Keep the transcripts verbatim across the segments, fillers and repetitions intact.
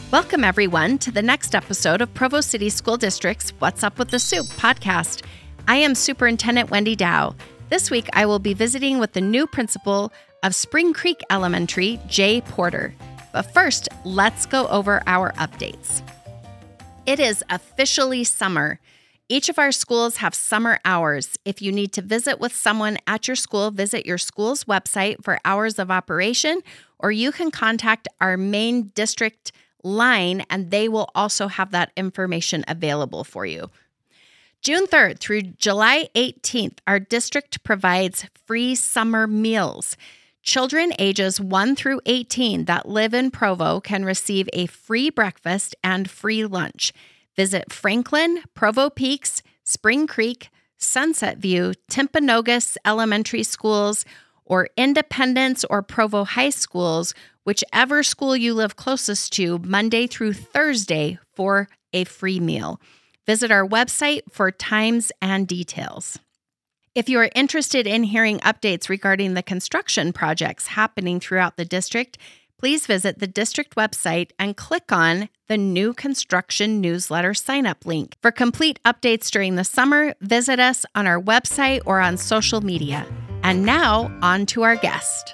Welcome, everyone, to the next episode of Provo City School District's What's Up with the Soup podcast. I am Superintendent Wendy Dow. This week, I will be visiting with the new principal of Spring Creek Elementary, Jay Porter. But first, let's go over our updates. It is officially summer. Each of our schools have summer hours. If you need to visit with someone at your school, visit your school's website for hours of operation, or you can contact our main district line, and they will also have that information available for you. June third through July eighteenth, our district provides free summer meals. Children ages one through eighteen that live in Provo can receive a free breakfast and free lunch. Visit Franklin, Provo Peaks, Spring Creek, Sunset View, Timpanogos Elementary Schools, or Independence or Provo High Schools, whichever school you live closest to, Monday through Thursday for a free meal. Visit our website for times and details. If you are interested in hearing updates regarding the construction projects happening throughout the district, please visit the district website and click on the new construction newsletter sign-up link. For complete updates during the summer, visit us on our website or on social media. And now, on to our guest.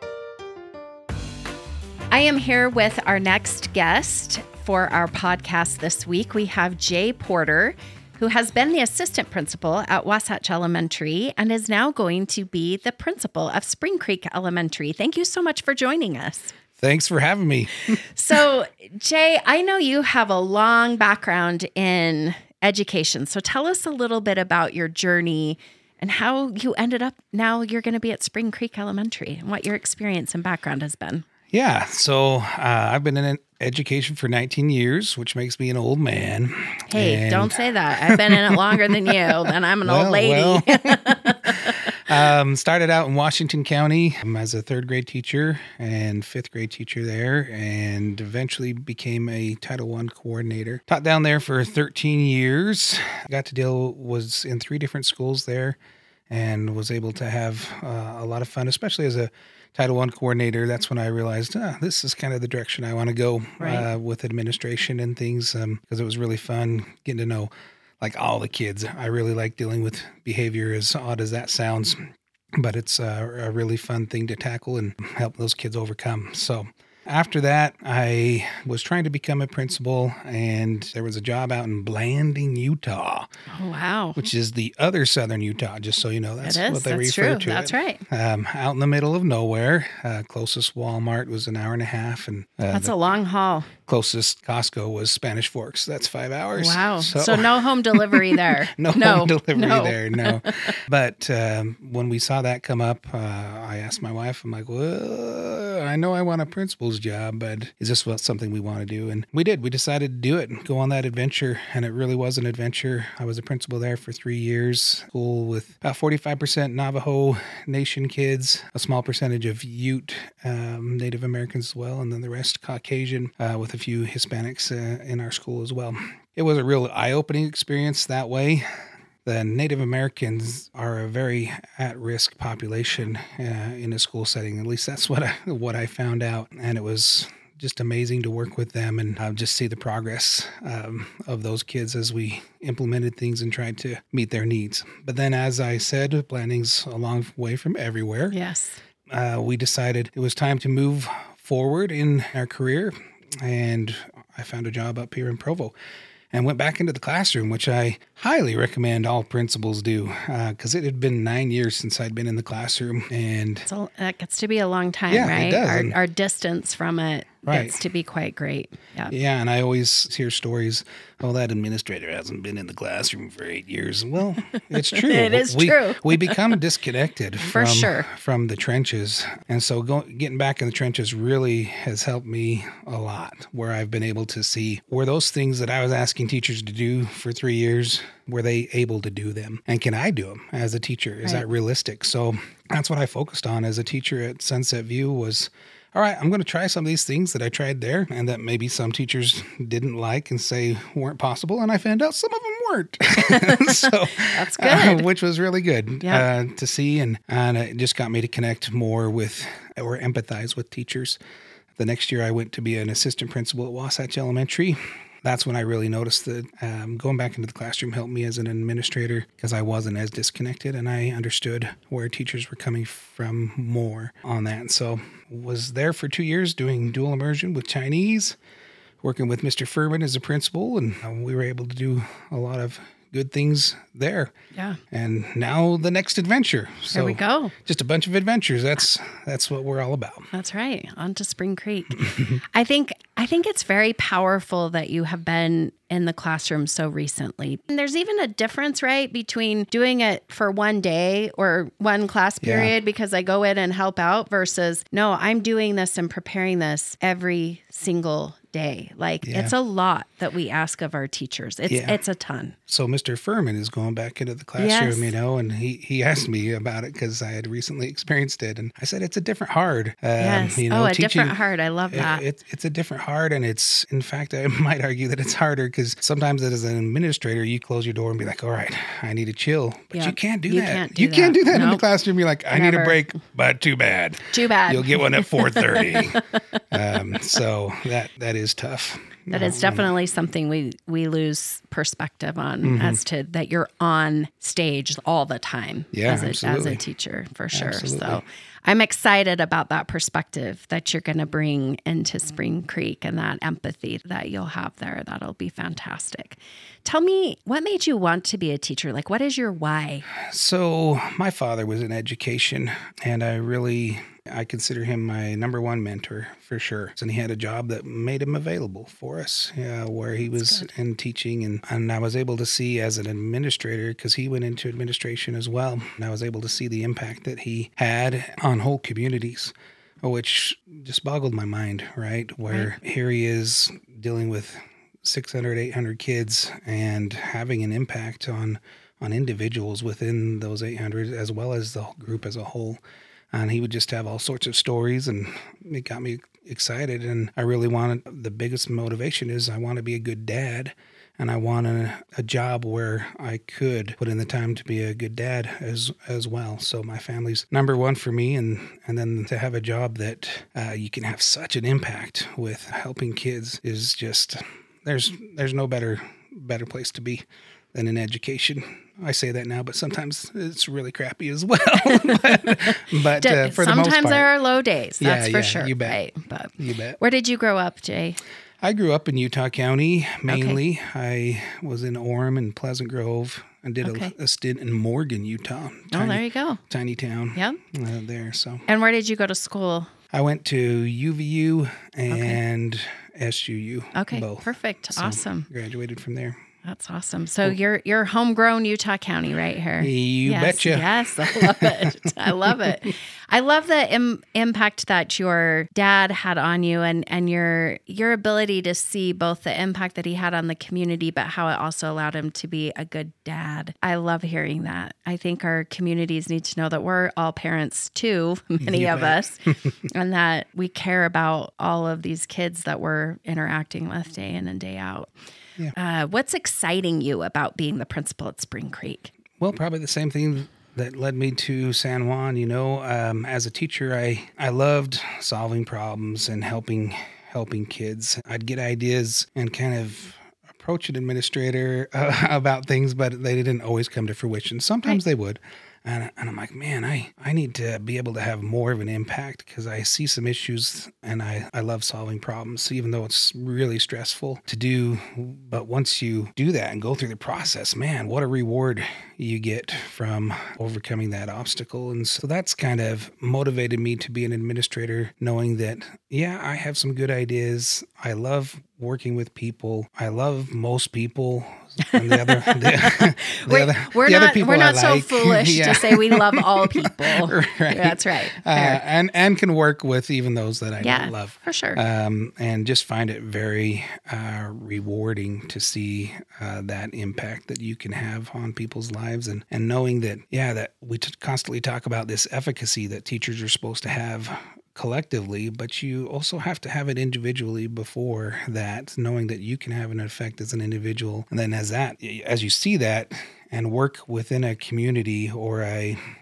I am here with our next guest for our podcast this week. We have Jay Porter, who has been the assistant principal at Wasatch Elementary and is now going to be the principal of Spring Creek Elementary. Thank you so much for joining us. Thanks for having me. So, Jay, I know you have a long background in education. So tell us a little bit about your journey and how you ended up, now you're going to be at Spring Creek Elementary, and what your experience and background has been. Yeah, so uh, I've been in education for nineteen years, which makes me an old man. Hey, and don't say that. I've been in it longer than you, and I'm an well, old lady. Well, um, started out in Washington County um, as a third grade teacher and fifth grade teacher there, and eventually became a Title One coordinator. Taught down there for thirteen years. Got to deal, was in three different schools there, and was able to have uh, a lot of fun, especially as a Title One coordinator. That's when I realized, ah, this is kind of the direction I want to go right. uh, with administration and things, because um, it was really fun getting to know like all the kids. I really like dealing with behavior, as odd as that sounds, but it's uh, a really fun thing to tackle and help those kids overcome. So after that, I was trying to become a principal, and there was a job out in Blanding, Utah. Oh, wow. Which is the other southern Utah, just so you know. That's it is. what they That's refer true. to That's it. right. Um, out in the middle of nowhere. Uh, closest Walmart was an hour and a half. and uh, That's the a long haul. Closest Costco was Spanish Forks. That's five hours. Wow. So, so no home delivery there. no, no home delivery no. there, no. But um, when we saw that come up, uh, I asked my wife, I'm like, well, I know I want a principal's job, but is this what something we want to do? And we did. We decided to do it and go on that adventure, and it really was an adventure. I was a principal there for three years, school with about forty-five percent Navajo Nation kids, a small percentage of Ute um, Native Americans as well, and then the rest Caucasian, uh, with a few Hispanics uh, in our school as well. It was a real eye-opening experience that way. The Native Americans are a very at-risk population uh, in a school setting. At least that's what I, what I found out, and it was just amazing to work with them and uh, just see the progress um, of those kids as we implemented things and tried to meet their needs. But then, as I said, Blanding's a long way from everywhere. Yes. Uh, we decided it was time to move forward in our career, and I found a job up here in Provo and went back into the classroom, which I highly recommend all principals do, because uh, it had been nine years since I'd been in the classroom. And so that gets to be a long time, yeah, right? It does. Our, And, our distance from it right. gets to be quite great. Yeah. Yeah, and I always hear stories, oh, that administrator hasn't been in the classroom for eight years. Well, it's true. It is we, true. we become disconnected For from, sure. from the trenches. And so go, getting back in the trenches really has helped me a lot, where I've been able to see, were those things that I was asking teachers to do for three years, were they able to do them? And can I do them as a teacher? Is right. that realistic? So that's what I focused on as a teacher at Sunset View was, all right, I'm going to try some of these things that I tried there and that maybe some teachers didn't like and say weren't possible. And I found out some of them weren't. so that's good. Uh, which was really good yeah. uh, to see. And, and it just got me to connect more with or empathize with teachers the next year I went to be an assistant principal at Wasatch Elementary. That's when I really noticed that um, going back into the classroom helped me as an administrator because I wasn't as disconnected and I understood where teachers were coming from more on that. So was there for two years doing dual immersion with Chinese, working with Mister Furman as a principal, and uh, we were able to do a lot of good things there. Yeah. And now the next adventure. So There we go. Just a bunch of adventures. That's that's what we're all about. That's right. On to Spring Creek. I think I think it's very powerful that you have been in the classroom so recently. And there's even a difference, right, between doing it for one day or one class period Yeah. because I go in and help out versus, no, I'm doing this and preparing this every single day. Like Yeah. it's a lot that we ask of our teachers. It's Yeah. it's a ton. So Mister Furman is going back into the classroom, Yes. you know, and he, he asked me about it because I had recently experienced it. And I said, it's a different hard. Um, Yes. You know, oh, a teaching- different heart. I love that. It, it, it's a different hard. And it's, in fact, I might argue that it's harder because sometimes as an administrator, you close your door and be like, all right, I need to chill. But Yeah. you can't do You that. can't do you can't that. do that in the Nope. classroom. You're like, I need Never. a break, but too bad. Too bad. You'll get one at four thirty. um, so that that is tough. That is definitely something we we lose perspective on Mm-hmm. as to that you're on stage all the time Yeah, as a, as a absolutely. teacher for sure. Absolutely. So I'm excited about that perspective that you're going to bring into Spring Creek and that empathy that you'll have there. That'll be fantastic. Tell me, what made you want to be a teacher? Like, what is your why? So my father was in education, and I really, I consider him my number one mentor for sure. And he had a job that made him available for us, yeah, where he was in teaching. And, and I was able to see as an administrator, because he went into administration as well, and I was able to see the impact that he had on whole communities, which just boggled my mind, right? Where here he is dealing with six hundred, eight hundred kids and having an impact on on individuals within those eight hundred as well as the group as a whole. And he would just have all sorts of stories, and it got me excited. And I really wanted, the biggest motivation is I want to be a good dad, and I want a, a job where I could put in the time to be a good dad as as well. So my family's number one for me, and, and then to have a job that uh, you can have such an impact with helping kids is just, there's there's no better better place to be than in education. I say that now, but sometimes it's really crappy as well. but but uh, for the most Sometimes part, there are low days. Yeah, That's for yeah, sure. you bet. Right. But you bet. where did you grow up, Jay? I grew up in Utah County, mainly. I was in Orem and Pleasant Grove. I did Okay. a, a stint in Morgan, Utah. Oh, there you go. Tiny town. Yep. Uh, there, so. And where did you go to school? I went to U V U and S U U. Okay, both. perfect. So, Awesome. Graduated from there. That's awesome. So you're you're homegrown Utah County right here. You yes, betcha. Yes, I love it. I love it. I love the Im- impact that your dad had on you, and and your your ability to see both the impact that he had on the community, but how it also allowed him to be a good dad. I love hearing that. I think our communities need to know that we're all parents too, many You of bet. us, and that we care about all of these kids that we're interacting with day in and day out. Yeah. Uh, what's exciting you about being the principal at Spring Creek? Well, probably the same thing that led me to San Juan. You know, um, as a teacher, I, I loved solving problems and helping helping kids. I'd get ideas and kind of approach an administrator uh, about things, but they didn't always come to fruition. Sometimes Right. they would. And, and I'm like, man, I, I need to be able to have more of an impact because I see some issues and I, I love solving problems, even though it's really stressful to do. But once you do that and go through the process, man, what a reward you get from overcoming that obstacle. And so that's kind of motivated me to be an administrator, knowing that, yeah, I have some good ideas. I love working with people. I love most people. And the other, the, the We're, other, we're the other not, people we're I not so like. foolish Yeah. to say we love all people. Right. That's right. Uh, Fair. and and can work with even those that I yeah, don't love. for sure. Um, and just find it very uh, rewarding to see uh, that impact that you can have on people's lives, and, and knowing that, yeah, that we t- constantly talk about this efficacy that teachers are supposed to have collectively, but you also have to have it individually before that, knowing that you can have an effect as an individual. And then as that, as you see that and work within a community or a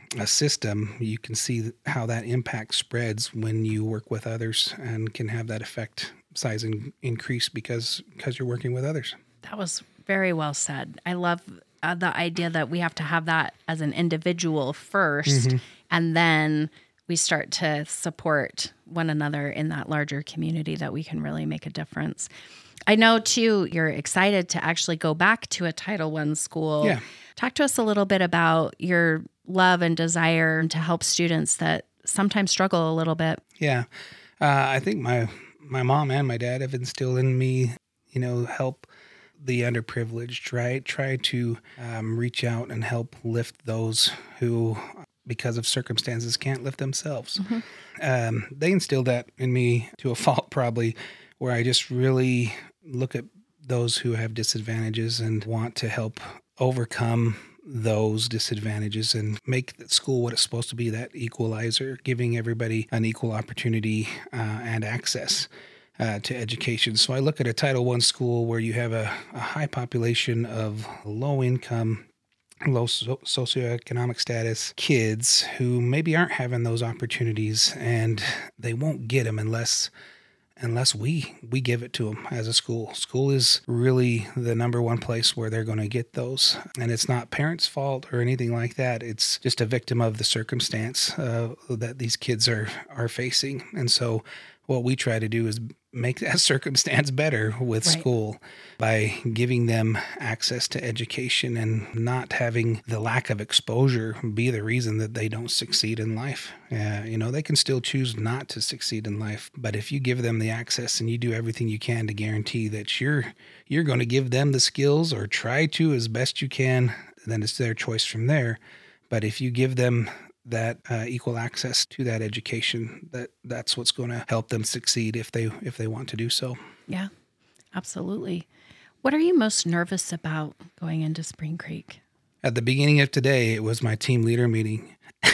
a system, you can see how that impact spreads when you work with others and can have that effect size in, increase because because you're working with others. That was very well said. I love uh, the idea that we have to have that as an individual first, mm-hmm. and then we start to support one another in that larger community that we can really make a difference. I know, too, you're excited to actually go back to a Title One school. Yeah. Talk to us a little bit about your love and desire to help students that sometimes struggle a little bit. Yeah. Uh, I think my my mom and my dad have instilled in me, you know, help the underprivileged, right? Try to um, reach out and help lift those who, because of circumstances, can't lift themselves. Mm-hmm. Um, they instilled that in me to a fault, probably, where I just really look at those who have disadvantages and want to help overcome those disadvantages and make school what it's supposed to be, that equalizer, giving everybody an equal opportunity uh, and access uh, to education. So I look at a Title One school where you have a, a high population of low income, low so- socioeconomic status kids who maybe aren't having those opportunities, and they won't get them unless unless we we give it to them as a school. School is really the number one place where they're going to get those. And it's not parents' fault or anything like that. It's just a victim of the circumstance uh, that these kids are are facing. And so what we try to do is make that circumstance better with right. school by giving them access to education and not having the lack of exposure be the reason that they don't succeed in life. Uh, you know, they can still choose not to succeed in life, but if you give them the access and you do everything you can to guarantee that you're you're going to give them the skills or try to as best you can, then it's their choice from there. But if you give them that uh, equal access to that education, that that's what's going to help them succeed if they if they want to do so. Yeah, absolutely. What are you most nervous about going into Spring Creek? At the beginning of today, it was my team leader meeting.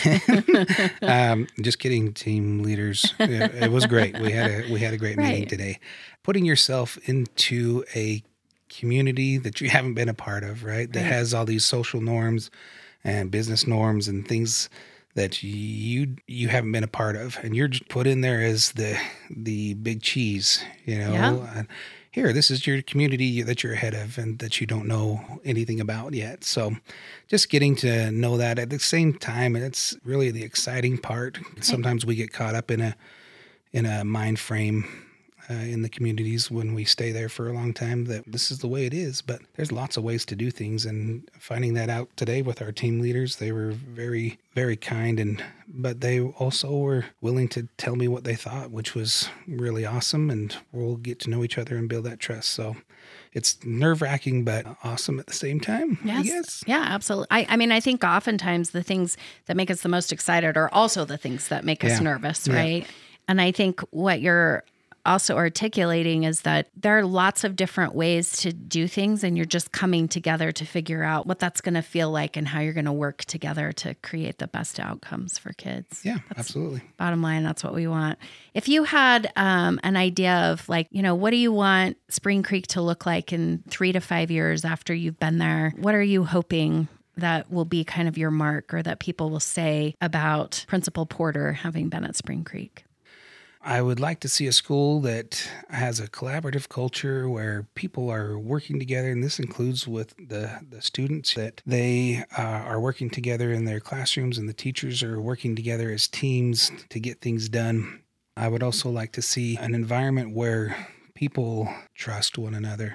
um, just kidding, team leaders. It, it was great. We had a we had a great right. meeting today. Putting yourself into a community that you haven't been a part of, right? That right. has all these social norms and business norms and things that you you haven't been a part of, and you're just put in there as the the big cheese, you know. Yeah. Here, this is your community that you're ahead of and that you don't know anything about yet. So just getting to know that at the same time, it's really the exciting part. Sometimes we get caught up in a in a mind frame uh, in the communities when we stay there for a long time that this is the way it is, but there's lots of ways to do things. And finding that out today with our team leaders, they were very, very kind, and but they also were willing to tell me what they thought, which was really awesome. And we'll get to know each other and build that trust. So it's nerve-wracking, but awesome at the same time, yes. I guess. Yeah, absolutely. I, I mean, I think oftentimes the things that make us the most excited are also the things that make us yeah. nervous, right? Yeah. And I think what you're also articulating is that there are lots of different ways to do things, and you're just coming together to figure out what that's going to feel like and how you're going to work together to create the best outcomes for kids. Yeah, that's absolutely. Bottom line, that's what we want. If you had um, an idea of like, you know, what do you want Spring Creek to look like in three to five years after you've been there? What are you hoping that will be kind of your mark, or that people will say about Principal Porter having been at Spring Creek? I would like to see a school that has a collaborative culture where people are working together, and this includes with the, the students, that they uh, are working together in their classrooms and the teachers are working together as teams to get things done. I would also like to see an environment where people trust one another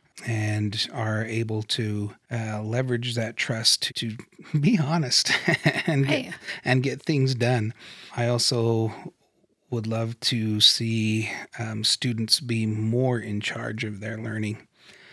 and are able to uh, leverage that trust to, to be honest and right. get, and get things done. I also would love to see um, students be more in charge of their learning.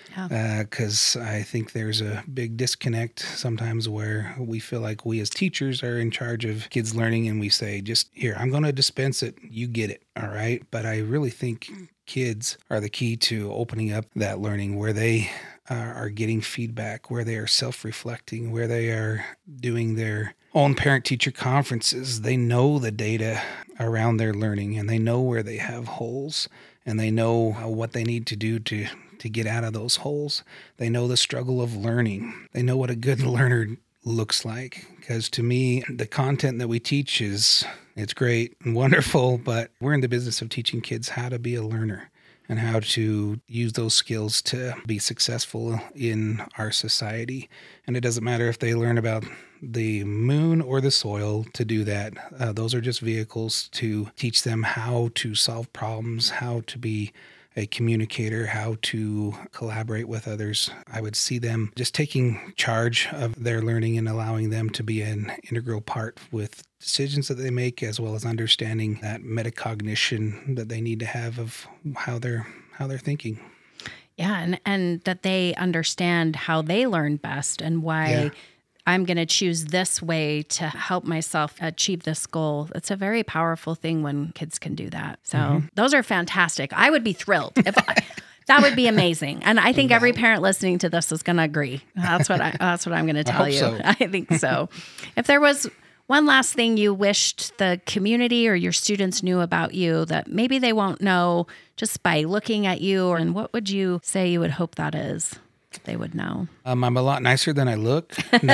Because yeah. uh, I think there's a big disconnect sometimes where we feel like we as teachers are in charge of kids' learning, and we say, just here, I'm going to dispense it, you get it, all right? But I really think kids are the key to opening up that learning, where they uh, are getting feedback, where they are self-reflecting, where they are doing their own parent-teacher conferences. They know the data around their learning, and they know where they have holes, and they know what they need to do to to get out of those holes. They know the struggle of learning. They know what a good learner looks like. Because to me, the content that we teach is, it's great and wonderful, but we're in the business of teaching kids how to be a learner and how to use those skills to be successful in our society. And it doesn't matter if they learn about the moon or the soil to do that. Uh, those are just vehicles to teach them how to solve problems, how to be a communicator, how to collaborate with others. I would see them just taking charge of their learning and allowing them to be an integral part with decisions that they make, as well as understanding that metacognition that they need to have of how they're how they're thinking. Yeah, and, and that they understand how they learn best and why Yeah. I'm going to choose this way to help myself achieve this goal. It's a very powerful thing when kids can do that. So mm-hmm. those are fantastic. I would be thrilled if I, that would be amazing. And I think every parent listening to this is going to agree. That's what I, that's what I'm going to tell I you. So. I think so. If there was one last thing you wished the community or your students knew about you that maybe they won't know just by looking at you, and what would you say you would hope that is? They would know. Um, I'm a lot nicer than I look. No,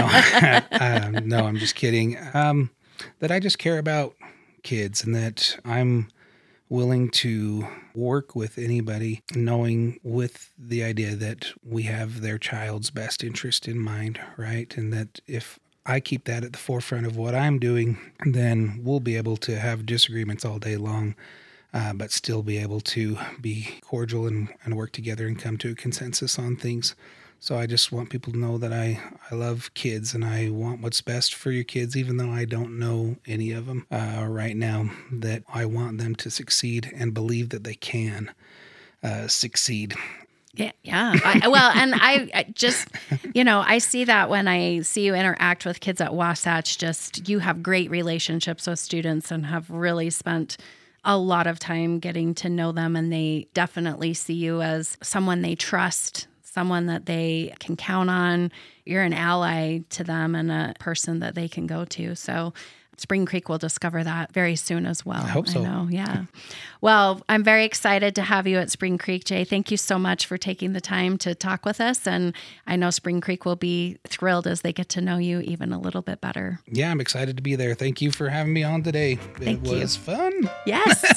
uh, no, I'm just kidding. Um, that I just care about kids and that I'm willing to work with anybody, knowing with the idea that we have their child's best interest in mind, right? And that if I keep that at the forefront of what I'm doing, then we'll be able to have disagreements all day long, uh, but still be able to be cordial and, and work together and come to a consensus on things. So I just want people to know that I, I love kids and I want what's best for your kids, even though I don't know any of them uh, right now, that I want them to succeed and believe that they can uh, succeed. Yeah. yeah. I, well, and I, I just, you know, I see that when I see you interact with kids at Wasatch, just you have great relationships with students and have really spent a lot of time getting to know them. And they definitely see you as someone they trust, someone that they can count on. You're an ally to them and a person that they can go to. So Spring Creek will discover that very soon as well. I hope so. I know, yeah. Well, I'm very excited to have you at Spring Creek, Jay. Thank you so much for taking the time to talk with us. And I know Spring Creek will be thrilled as they get to know you even a little bit better. Yeah, I'm excited to be there. Thank you for having me on today. Thank it you. was fun. Yes.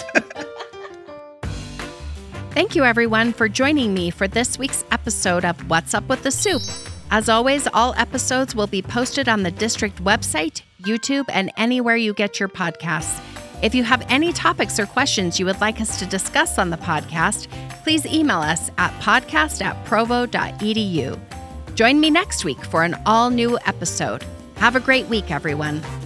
Thank you, everyone, for joining me for this week's episode of What's Up with the Soup. As always, all episodes will be posted on the district website, YouTube, and anywhere you get your podcasts. If you have any topics or questions you would like us to discuss on the podcast, please email us at podcast at provo dot e d u. Join me next week for an all-new episode. Have a great week, everyone.